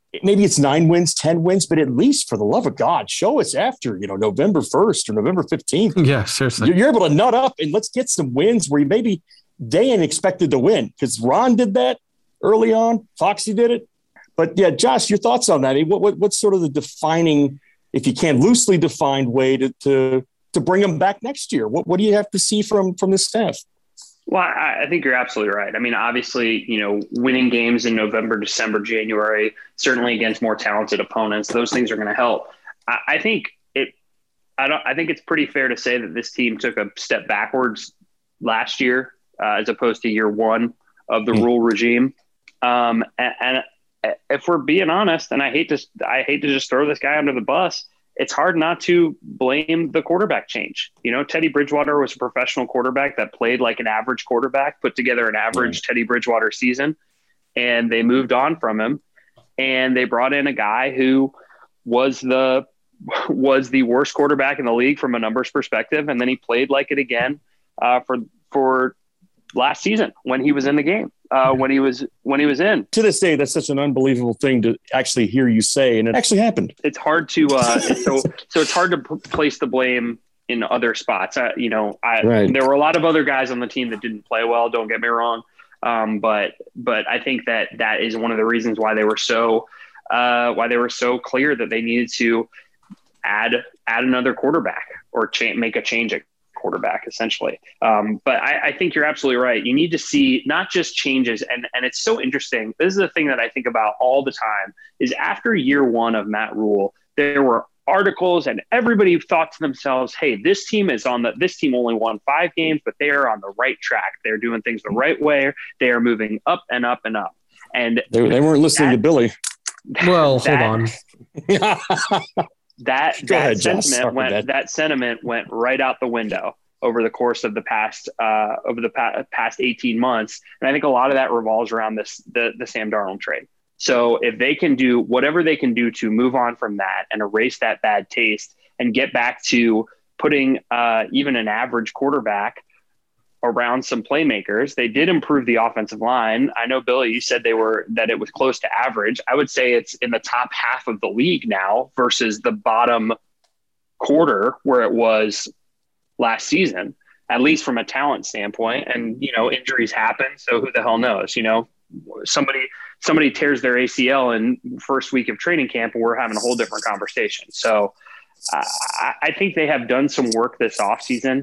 maybe it's nine wins, ten wins, but at least for the love of God, show us after, you know, November first or November fifteenth. Yeah, seriously. You're, you're able to nut up and let's get some wins where maybe they ain't expected to win, because Ron did that early on. Foxy did it. But yeah, Josh, your thoughts on that? I mean, what, what what's sort of the defining, if you can loosely defined way to to to bring them back next year? What what do you have to see from from the staff? Well, I, I think you're absolutely right. I mean, obviously, you know, winning games in November, December, January, certainly against more talented opponents, those things are going to help. I, I think it. I don't. I think it's pretty fair to say that this team took a step backwards last year, uh, as opposed to year one of the mm. rule regime. Um, and, and if we're being honest, and I hate to, I hate to just throw this guy under the bus, it's hard not to blame the quarterback change. You know, Teddy Bridgewater was a professional quarterback that played like an average quarterback, put together an average yeah. Teddy Bridgewater season, and they moved on from him. And they brought in a guy who was the, was the worst quarterback in the league from a numbers perspective. And then he played like it again uh, for, for last season when he was in the game. Uh, when he was when he was in. To this day, that's such an unbelievable thing to actually hear you say, and it actually happened. It's hard to uh, so so it's hard to p- place the blame in other spots. Uh, you know, I, right. there were a lot of other guys on the team that didn't play well. Don't get me wrong, um, but but I think that that is one of the reasons why they were so uh, why they were so clear that they needed to add add another quarterback or cha- make a change at quarterback essentially. Um, but I, I think you're absolutely right. You need to see not just changes. And, and it's so interesting. This is the thing that I think about all the time is after year one of Matt Rule, there were articles and everybody thought to themselves, hey, this team is on the, this team only won five games, but they are on the right track. They're doing things the right way. They are moving up and up and up. And they, they weren't listening that, to Billy. Well, that, hold on. That that ahead, sentiment went that. that sentiment went right out the window over the course of the past uh, over the pa- past eighteen months, and I think a lot of that revolves around this the the Sam Darnold trade. So if they can do whatever they can do to move on from that and erase that bad taste and get back to putting uh, even an average quarterback around some playmakers, they did improve the offensive line. I know, Billy, you said they were that it was close to average. I would say it's in the top half of the league now versus the bottom quarter where it was last season, at least from a talent standpoint. And, you know, injuries happen. So who the hell knows? You know, somebody somebody tears their A C L in first week of training camp and we're having a whole different conversation. So uh, I think they have done some work this offseason.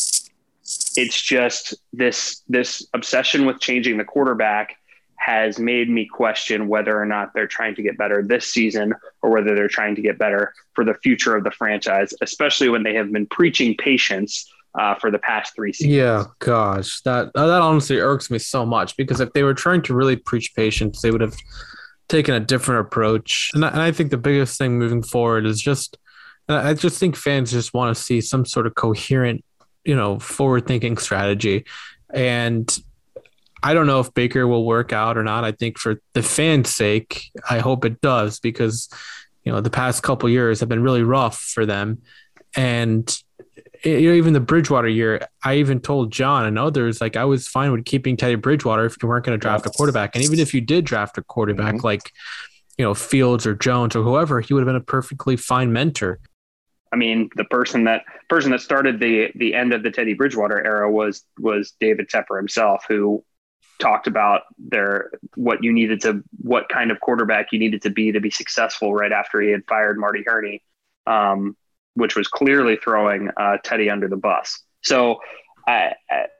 It's just this this obsession with changing the quarterback has made me question whether or not they're trying to get better this season or whether they're trying to get better for the future of the franchise, especially when they have been preaching patience uh, for the past three seasons. Yeah, gosh, that that honestly irks me so much because if they were trying to really preach patience, they would have taken a different approach. And I, and I think the biggest thing moving forward is just, I just think fans just want to see some sort of coherent, you know, forward-thinking strategy. And I don't know if Baker will work out or not. I think for the fans' sake, I hope it does because, you know, the past couple years have been really rough for them. And you know, even the Bridgewater year, I even told John and others, like I was fine with keeping Teddy Bridgewater if you weren't going to draft a quarterback. And even if you did draft a quarterback mm-hmm. like, you know, Fields or Jones or whoever, he would have been a perfectly fine mentor. I mean, the person that person that started the the end of the Teddy Bridgewater era was was David Tepper himself, who talked about their what you needed to what kind of quarterback you needed to be to be successful right after he had fired Marty Hurney, um, which was clearly throwing uh, Teddy under the bus. So I,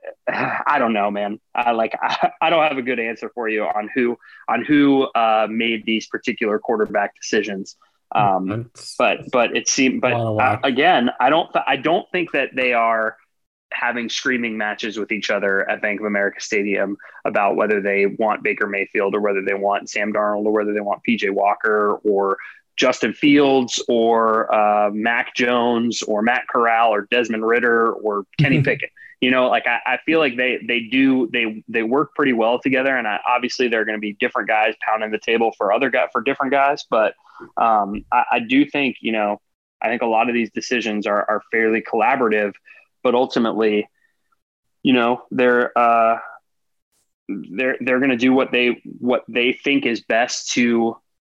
I I don't know, man. I like I, I don't have a good answer for you on who on who uh, made these particular quarterback decisions. Um, but, but it seemed, but uh, again, I don't, th- I don't think that they are having screaming matches with each other at Bank of America Stadium about whether they want Baker Mayfield or whether they want Sam Darnold or whether they want P J Walker or Justin Fields or uh, Mac Jones or Matt Corral or Desmond Ridder or Kenny Pickett. You know, like I, I feel like they they do they they work pretty well together, and I, obviously they're going to be different guys pounding the table for other guys for different guys. But um, I, I do think you know I think a lot of these decisions are are fairly collaborative, but ultimately, you know, they're uh, they're they're going to do what they what they think is best to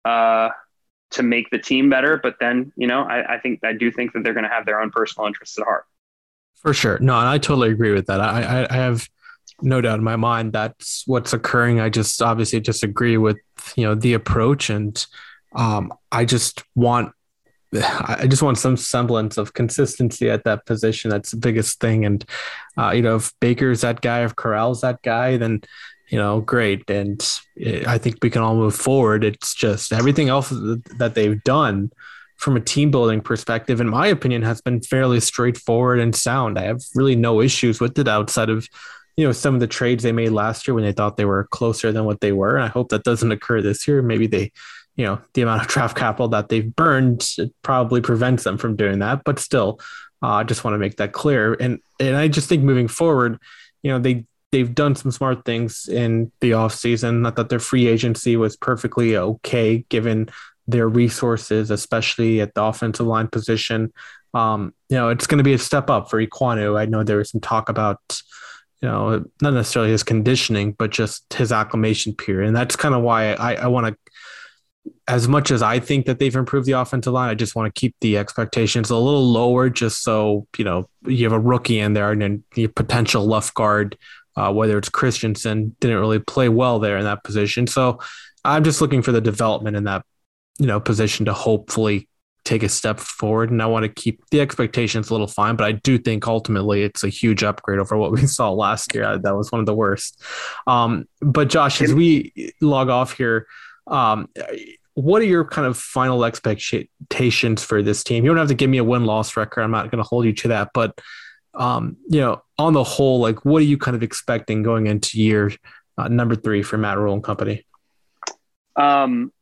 uh, to make the team better. But then, you know, I, I think I do think that they're going to have their own personal interests at heart. For sure. No, and I totally agree with that. I, I, I have no doubt in my mind that's what's occurring. I just obviously disagree with, you know, the approach, and um, I just want, I just want some semblance of consistency at that position. That's the biggest thing. And, uh, you know, if Baker's that guy, if Corral's that guy, then, you know, great. And I think we can all move forward. It's just everything else that they've done from a team building perspective, in my opinion, has been fairly straightforward and sound. I have really no issues with it outside of, you know, some of the trades they made last year when they thought they were closer than what they were. And I hope that doesn't occur this year. Maybe they, you know, the amount of draft capital that they've burned, it probably prevents them from doing that. But still, uh, I just want to make that clear. And and I just think moving forward, you know, they, they've done some smart things in the offseason. I thought their free agency was perfectly okay, given their resources, especially at the offensive line position. Um, you know, it's going to be a step up for Ekwonu. I know there was some talk about, you know, not necessarily his conditioning, but just his acclimation period. And that's kind of why I, I want to, as much as I think that they've improved the offensive line, I just want to keep the expectations a little lower, just so, you know, you have a rookie in there and then the potential left guard, uh, whether it's Christensen, didn't really play well there in that position. So I'm just looking for the development in that, you know, position to hopefully take a step forward. And I want to keep the expectations a little fine, but I do think ultimately it's a huge upgrade over what we saw last year. That was one of the worst. Um, but Josh, as we log off here, um, what are your kind of final expectations for this team? You don't have to give me a win-loss record. I'm not going to hold you to that, but um, you know, on the whole, like, what are you kind of expecting going into year uh, number three for Matt Rhule and company? Um,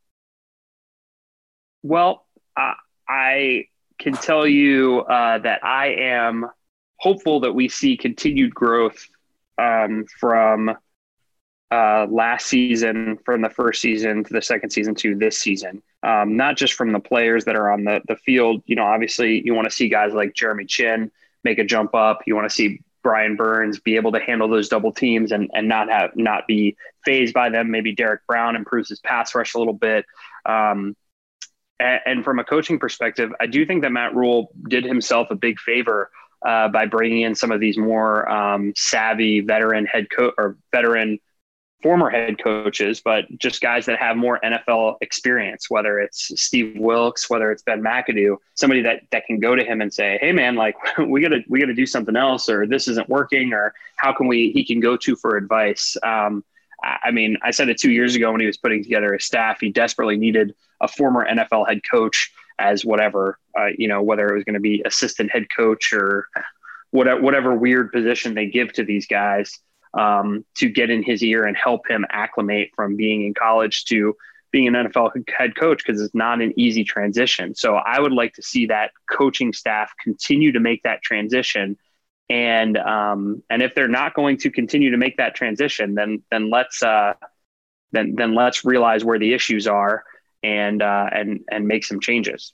Well, uh, I can tell you uh, that I am hopeful that we see continued growth um, from uh, last season, from the first season to the second season to this season. Um, not just from the players that are on the, the field. You know, obviously you want to see guys like Jeremy Chin make a jump up. You want to see Brian Burns be able to handle those double teams and, and not have not be fazed by them. Maybe Derek Brown improves his pass rush a little bit. Um, And from a coaching perspective, I do think that Matt Rhule did himself a big favor uh, by bringing in some of these more um, savvy veteran head coach or veteran former head coaches, but just guys that have more N F L experience, whether it's Steve Wilkes, whether it's Ben McAdoo, somebody that, that can go to him and say, hey man, like we gotta, we gotta do something else, or this isn't working, or how can we, he can go to for advice. Um, I mean, I said it two years ago when he was putting together his staff, he desperately needed a former N F L head coach as whatever, uh, you know, whether it was going to be assistant head coach or whatever, whatever weird position they give to these guys um, to get in his ear and help him acclimate from being in college to being an N F L head coach, because it's not an easy transition. So I would like to see that coaching staff continue to make that transition. And um, and if they're not going to continue to make that transition, then then let's uh, then then let's realize where the issues are and uh, and and make some changes.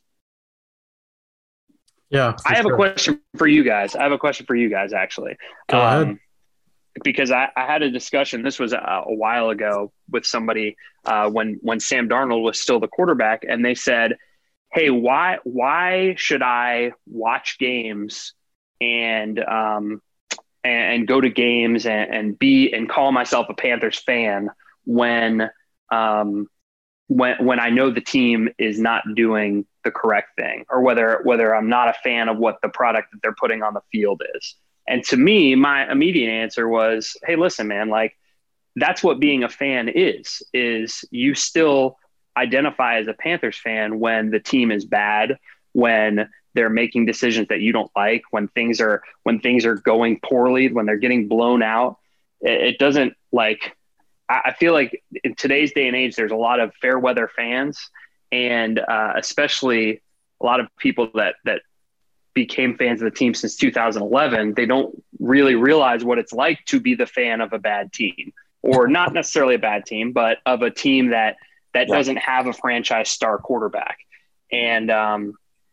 Yeah, I have sure. a question for you guys. I have a question for you guys actually. Go um, ahead. Because I, I had a discussion. This was a, a while ago with somebody uh, when when Sam Darnold was still the quarterback, and they said, "Hey, why why should I watch games?" and um and, and go to games and, and be and call myself a Panthers fan when um when when I know the team is not doing the correct thing, or whether whether I'm not a fan of what the product that they're putting on the field is. And to me, my immediate answer was, hey, listen, man, like that's what being a fan is, is you still identify as a Panthers fan when the team is bad, when they're making decisions that you don't like, when things are, when things are going poorly, when they're getting blown out. It, it doesn't like, I, I feel like in today's day and age, there's a lot of fair weather fans, and uh, especially a lot of people that, that became fans of the team since two thousand eleven. They don't really realize what it's like to be the fan of a bad team, or not necessarily a bad team, but of a team that, that Yeah. doesn't have a franchise star quarterback. And, um,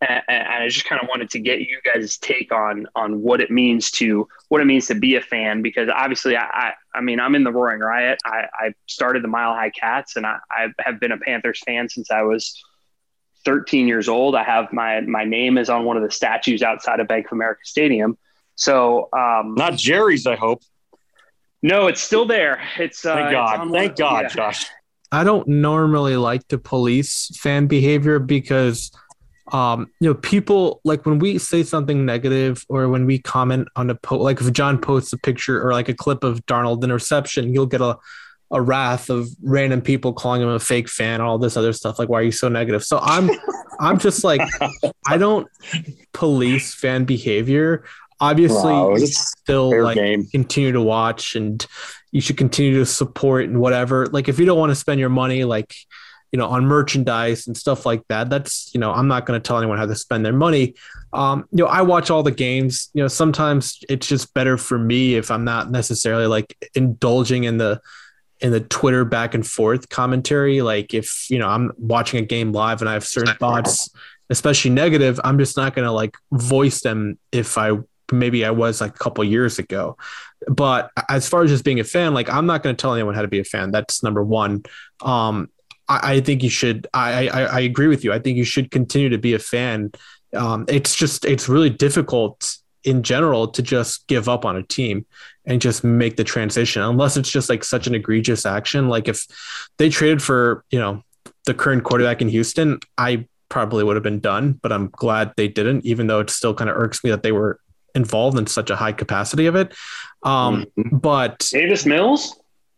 and, and I just kind of wanted to get you guys' take on on what it means to what it means to be a fan, because obviously I I, I mean I'm in the Roaring Riot. I, I started the Mile High Cats, and I, I have been a Panthers fan since I was thirteen years old. I have my my name is on one of the statues outside of Bank of America Stadium. So um, not Jerry's, I hope. No, it's still there. It's uh, thank God. It's Thank one, God, yeah. Josh. I don't normally like to police fan behavior because, um, you know, people like when we say something negative or when we comment on a post, like if John posts a picture or like a clip of Darnold interception, you'll get a, a wrath of random people calling him a fake fan, all this other stuff. Like, why are you so negative? So I'm, I'm just like, I don't police fan behavior. Obviously, Wow, you still like game. continue to watch, and you should continue to support and whatever. Like if you don't want to spend your money, like, you know, on merchandise and stuff like that, that's, you know, I'm not going to tell anyone how to spend their money. Um, you know, I watch all the games. You know, sometimes it's just better for me if I'm not necessarily like indulging in the in the Twitter back and forth commentary. Like if, you know, I'm watching a game live and I have certain thoughts, especially negative, I'm just not going to like voice them if I maybe I was like a couple years ago. But as far as just being a fan, like I'm not going to tell anyone how to be a fan. That's number one. Um, I, I think you should, I, I, I agree with you. I think you should continue to be a fan. Um, it's just, it's really difficult in general to just give up on a team and just make the transition, unless it's just like such an egregious action. Like if they traded for, you know, the current quarterback in Houston, I probably would have been done, but I'm glad they didn't, even though it still kind of irks me that they were involved in such a high capacity of it. Um, Mm-hmm. but Davis Mills?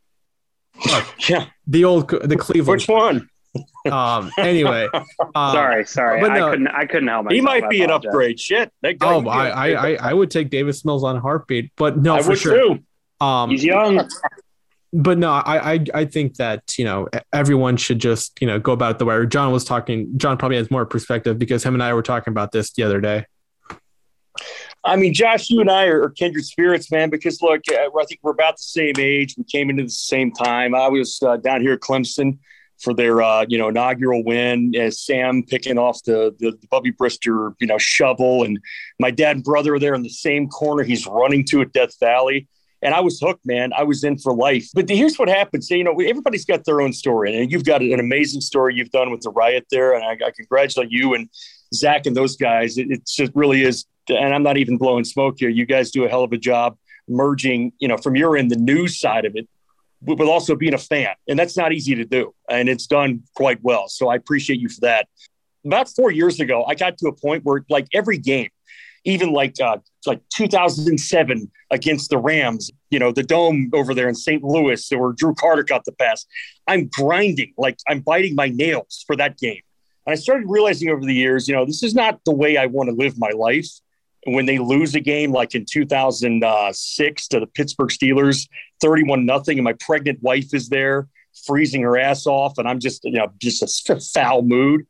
Oh, yeah. The old, the Cleveland. Which one? Um, anyway. Uh, sorry, sorry. but I no, couldn't, I couldn't help myself. He might I be an apologize. upgrade. Shit. That guy, Oh, I, I, I, I would take Davis Mills on a heartbeat, but no, I for would sure. too. Um, He's young. But no, I, I I think that, you know, everyone should just, you know, go about it the way John was talking. John probably has more perspective because him and I were talking about this the other day. I mean, Josh, you and I are kindred spirits, man, because look, I think we're about the same age. We came into the same time. I was uh, down here at Clemson for their, uh, you know, inaugural win as Sam picking off the, the, the Bubby Brister, you know, shovel. And my dad and brother are there in the same corner he's running to at Death Valley. And I was hooked, man. I was in for life. But here's what happens. You know, everybody's got their own story. And you've got an amazing story you've done with the Riot there. And I, I congratulate you and Zach and those guys. It, it just really is. And I'm not even blowing smoke here. You guys do a hell of a job merging, you know, from your end, the news side of it, but also being a fan. And that's not easy to do. And it's done quite well. So I appreciate you for that. About four years ago, I got to a point where like every game, even like uh, like two thousand seven against the Rams, you know, the Dome over there in Saint Louis, where Drew Carter got the pass. I'm grinding, like I'm biting my nails for that game. And I started realizing over the years, you know, this is not the way I want to live my life. And when they lose a game like in two thousand six to the Pittsburgh Steelers, thirty-one nothing, and my pregnant wife is there freezing her ass off, and I'm just, you know, just a foul mood.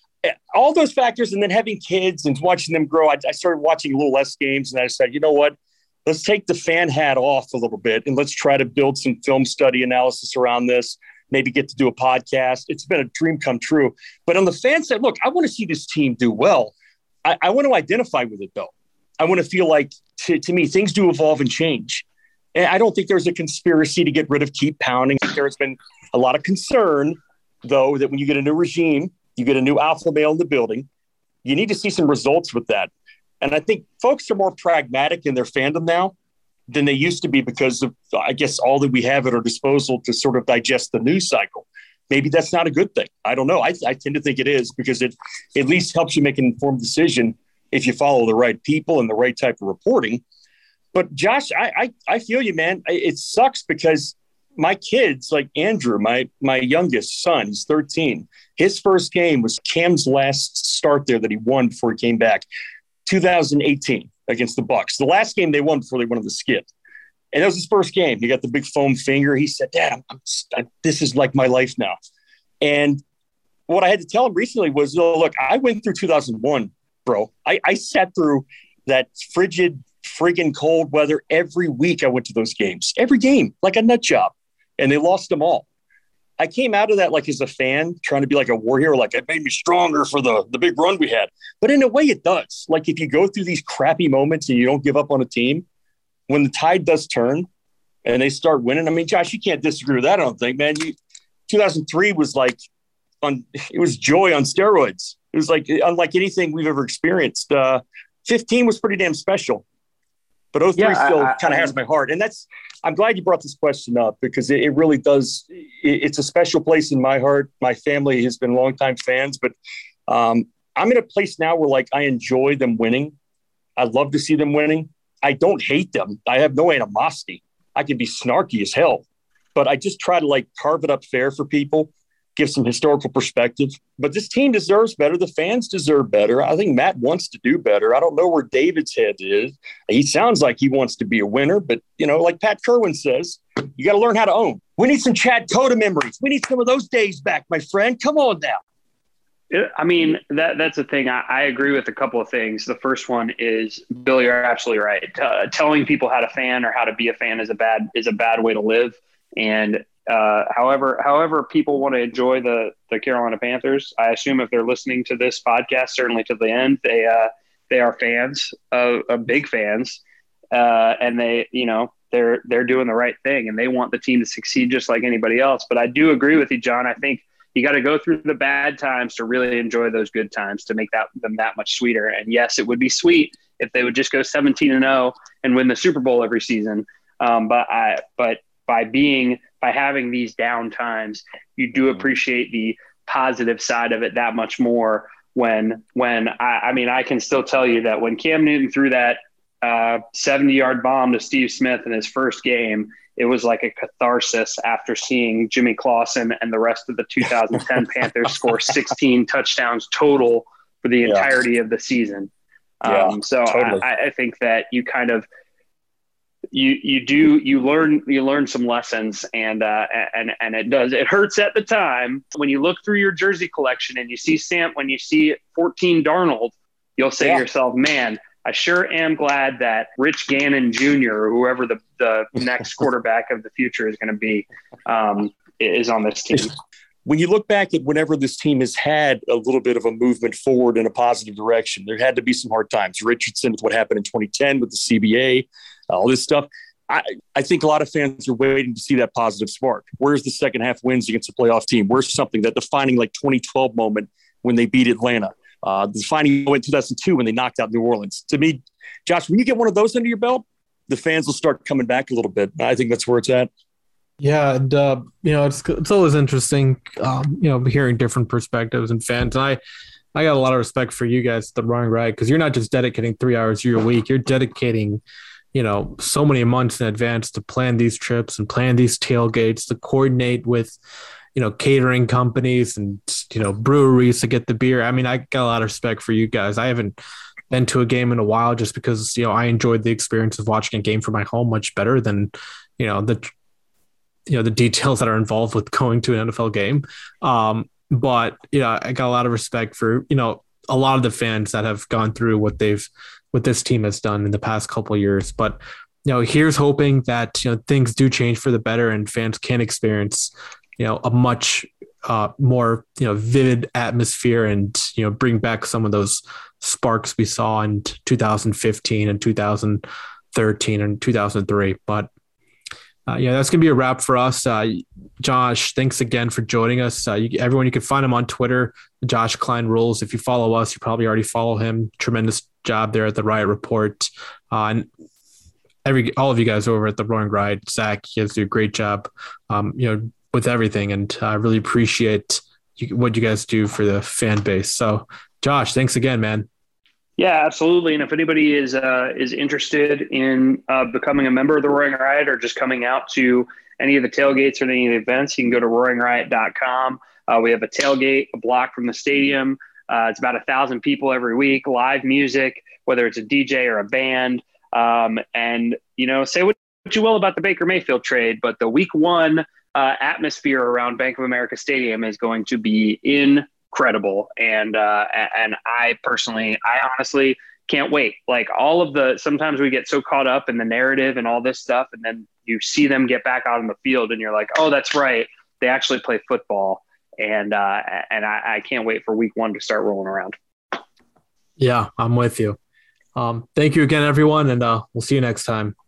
All those factors, and then having kids and watching them grow, I, I started watching a little less games, and I said, you know what? Let's take the fan hat off a little bit, and let's try to build some film study analysis around this, maybe get to do a podcast. It's been a dream come true. But on the fan side, look, I want to see this team do well. I, I want to identify with it, though. I want to feel like, to, to me, things do evolve and change. And I don't think there's a conspiracy to get rid of Keep Pounding. There's been a lot of concern, though, that when you get a new regime, you get a new alpha male in the building, you need to see some results with that. And I think folks are more pragmatic in their fandom now than they used to be because of, I guess, all that we have at our disposal to sort of digest the news cycle. Maybe that's not a good thing. I don't know. I, I tend to think it is because it at least helps you make an informed decision if you follow the right people and the right type of reporting. But Josh, I I, I feel you, man. It sucks because my kids, like Andrew, my my youngest son, he's thirteen. His first game was Cam's last start there that he won before he came back, two thousand eighteen against the Bucs. The last game they won before they won the skid. And that was his first game. He got the big foam finger. He said, Dad, I'm, I'm, I, this is like my life now. And what I had to tell him recently was, oh, look, I went through two thousand one, bro. I, I sat through that frigid, friggin' cold weather every week. I went to those games, every game, like a nut job. And they lost them all. I came out of that like as a fan, trying to be like a war hero, like it made me stronger for the, the big run we had. But in a way it does. Like if you go through these crappy moments and you don't give up on a team, when the tide does turn and they start winning, I mean, Josh, you can't disagree with that, I don't think, man. You, two thousand three was like, on, it was joy on steroids. It was like unlike anything we've ever experienced. Uh, fifteen was pretty damn special. But oh three yeah, still kind of has my heart. And that's, I'm glad you brought this question up because it, it really does. It, it's a special place in my heart. My family has been longtime fans, but um, I'm in a place now where like I enjoy them winning. I love to see them winning. I don't hate them. I have no animosity. I can be snarky as hell, but I just try to like carve it up fair for people, give some historical perspective. But this team deserves better. The fans deserve better. I think Matt wants to do better. I don't know where David's head is. He sounds like he wants to be a winner, but, you know, like Pat Kerwin says, you got to learn how to own. We need some Chad Cota memories. We need some of those days back, my friend. Come on now. I mean, that that's the thing. I, I agree with a couple of things. The first one is, Bill, you're absolutely right. Uh, telling people how to fan or how to be a fan is a bad is a bad way to live. And Uh, however, however people want to enjoy the, the Carolina Panthers, I assume if they're listening to this podcast, certainly to the end, they uh, they are fans, of, of big fans, uh, and they, you know, they're they're doing the right thing, and they want the team to succeed just like anybody else. But I do agree with you, John. I think you got to go through the bad times to really enjoy those good times to make that them that much sweeter. And yes, it would be sweet if they would just go seventeen and oh and win the Super Bowl every season. Um, but I but by being by having these down times, you do appreciate the positive side of it that much more when, when I, I mean, I can still tell you that when Cam Newton threw that uh, seventy yard bomb to Steve Smith in his first game, it was like a catharsis after seeing Jimmy Clausen and the rest of the two thousand ten Panthers score sixteen touchdowns total for the entirety yeah. of the season. Yeah, um, so totally. I, I think that you kind of, you you do you learn you learn some lessons, and uh and and it does it hurts at the time when you look through your jersey collection and you see Sam when you see fourteen Darnold, you'll say yeah. to yourself, man, I sure am glad that Rich Gannon Junior or whoever the the next quarterback of the future is going to be um is on this team. When you look back at whenever this team has had a little bit of a movement forward in a positive direction, there had to be some hard times. Richardson with what happened in twenty ten with the C B A, all this stuff. I, I think a lot of fans are waiting to see that positive spark. Where's the second half wins against a playoff team? Where's something that defining like twenty twelve moment when they beat Atlanta? Uh, the defining moment in two thousand two when they knocked out New Orleans. To me, Josh, when you get one of those under your belt, the fans will start coming back a little bit. I think that's where it's at. Yeah, and uh, you know, it's it's always interesting, um, you know, hearing different perspectives and fans. And I, I got a lot of respect for you guys, the Roaring Riot, because you're not just dedicating three hours of your week. You're dedicating, you know, so many months in advance to plan these trips and plan these tailgates, to coordinate with, you know, catering companies and, you know, breweries to get the beer. I mean, I got a lot of respect for you guys. I haven't been to a game in a while just because, you know, I enjoyed the experience of watching a game from my home much better than, you know, the you know, the details that are involved with going to an N F L game. Um, but, you know, I got a lot of respect for, you know, a lot of the fans that have gone through what they've, what this team has done in the past couple of years. But, you know, here's hoping that, you know, things do change for the better and fans can experience, you know, a much uh, more, you know, vivid atmosphere and, you know, bring back some of those sparks we saw in two thousand fifteen and two thousand thirteen and two thousand three. But, Uh, yeah, that's going to be a wrap for us. Uh, Josh, thanks again for joining us. Uh, you, everyone, you can find him on Twitter, Josh Klein Rules. If you follow us, you probably already follow him. Tremendous job there at the Riot Report. Uh, and every all of you guys over at the Roaring Riot, Zach, you guys do a great job, um, you know, with everything. And I uh, really appreciate you, what you guys do for the fan base. So, Josh, thanks again, man. Yeah, absolutely. And if anybody is uh, is interested in uh, becoming a member of the Roaring Riot or just coming out to any of the tailgates or any of the events, you can go to roaring riot dot com. Uh, we have a tailgate a block from the stadium. Uh, it's about a thousand people every week, live music, whether it's a D J or a band. Um, and, you know, say what you will about the Baker Mayfield trade, but the week one uh, atmosphere around Bank of America Stadium is going to be in incredible. And, uh, and I personally, I honestly can't wait. Like all of the, sometimes we get so caught up in the narrative and all this stuff. And then you see them get back out on the field and you're like, oh, that's right. they actually play football. And uh, and I, I can't wait for week one to start rolling around. Yeah, I'm with you. Um, thank you again, everyone, and uh, we'll see you next time.